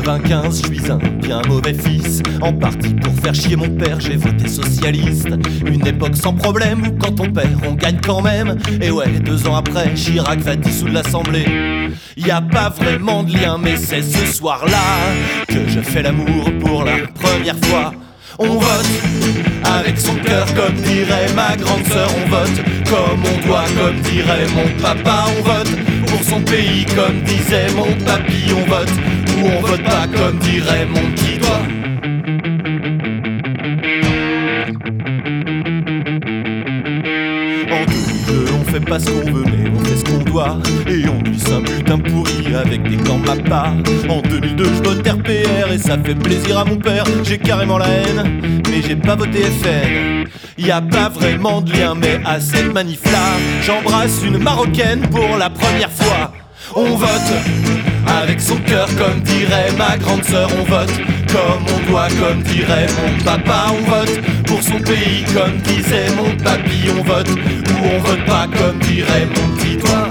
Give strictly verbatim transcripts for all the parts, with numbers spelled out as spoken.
quatre-vingt-quinze, je suis un bien mauvais fils. En partie pour faire chier mon père, j'ai voté socialiste. Une époque sans problème où quand on perd, on gagne quand même. Et ouais, deux ans après, Chirac va dissoudre l'Assemblée. Y a pas vraiment de lien, mais c'est ce soir-là que je fais l'amour pour la première fois. On vote avec son cœur, comme dirait ma grande sœur. On vote comme on doit, comme dirait mon papa. On vote pour son pays, comme disait mon papy. On vote ou on vote pas, comme dirait mon petit doigt. En deux mille deux, on fait pas ce qu'on veut, mais on fait ce qu'on doit. Et on glisse un bulletin pourri avec des gants Mappa. En deux mille deux, je vote R P R et ça fait plaisir à mon père. J'ai carrément la haine, mais j'ai pas voté F N. Y a pas vraiment de lien, mais à cette manif-là, j'embrasse une Marocaine pour la première fois. On vote avec son cœur, comme dirait ma grande sœur. On vote comme on doit, comme dirait mon papa. On vote pour son pays, comme disait mon papy. On vote ou on vote pas, comme dirait mon petit doigt.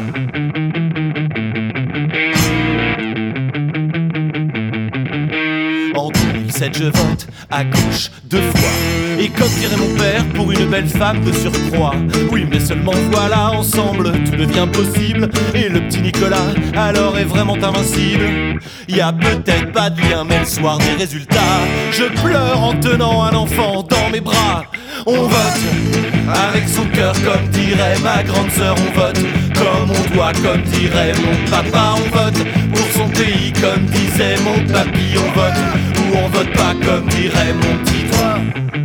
En deux mille sept, je vote à gauche deux fois. Et comme dirait mon père, pour une belle femme de surcroît. Oui, mais seulement voilà, ensemble, tout devient possible. Et le petit Nicolas, alors, est vraiment invincible. Y a peut-être pas de lien, mais le soir des résultats, je pleure en tenant un enfant dans mes bras. On vote avec son cœur, comme dirait ma grande sœur. On vote comme on doit, comme dirait mon papa. On vote pour son pays, comme disait mon papy. On vote ou on vote pas, comme dirait mon petit doigt.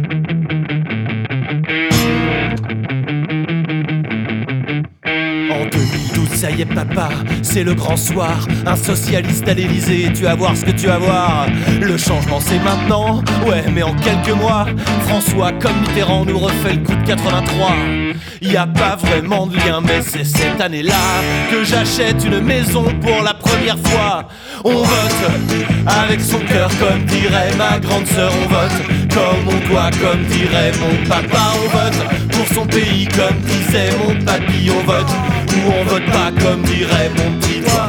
En deux mille douze, ça y est papa, c'est le grand soir. Un socialiste à l'Elysée, tu vas voir ce que tu vas voir. Le changement c'est maintenant, ouais mais en quelques mois, François comme Mitterrand nous refait le coup de quatre-vingt-trois. Y a pas vraiment de lien, mais c'est cette année-là que j'achète une maison pour la première fois. On vote avec son cœur, comme dirait ma grande sœur. On vote comme on doit, comme dirait mon papa. On vote pour son pays, comme disait mon papy. On vote ou on vote pas, comme dirait mon petit doigt.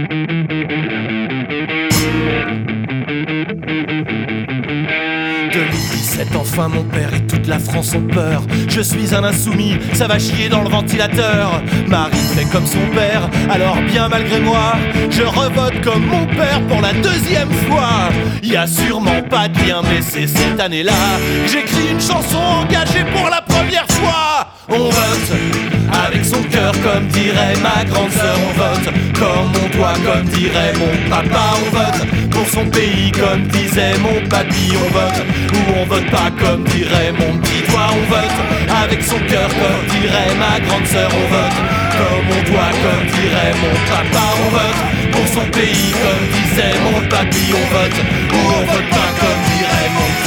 deux mille dix-sept, enfin mon père et toute la France ont peur. Je suis un insoumis, ça va chier dans le ventilateur. Marie fait comme son père, alors bien malgré moi, je revote comme mon père pour la deuxième fois. Y a sûrement pas de lien, mais c'est cette année-là que j'écris une chanson engagée pour la première fois. On vote avec son cœur, comme dirait ma grande sœur. On vote comme on doit, comme dirait mon papa. On vote pour son pays, comme disait mon papy. On vote ou on vote pas, comme dirait mon petit doigt. On vote avec son cœur, comme dirait ma grande sœur. On vote comme on doit, comme dirait mon papa. On vote pour son pays, comme disait mon papy. On vote ou on vote pas, comme dirait mon petit doigt.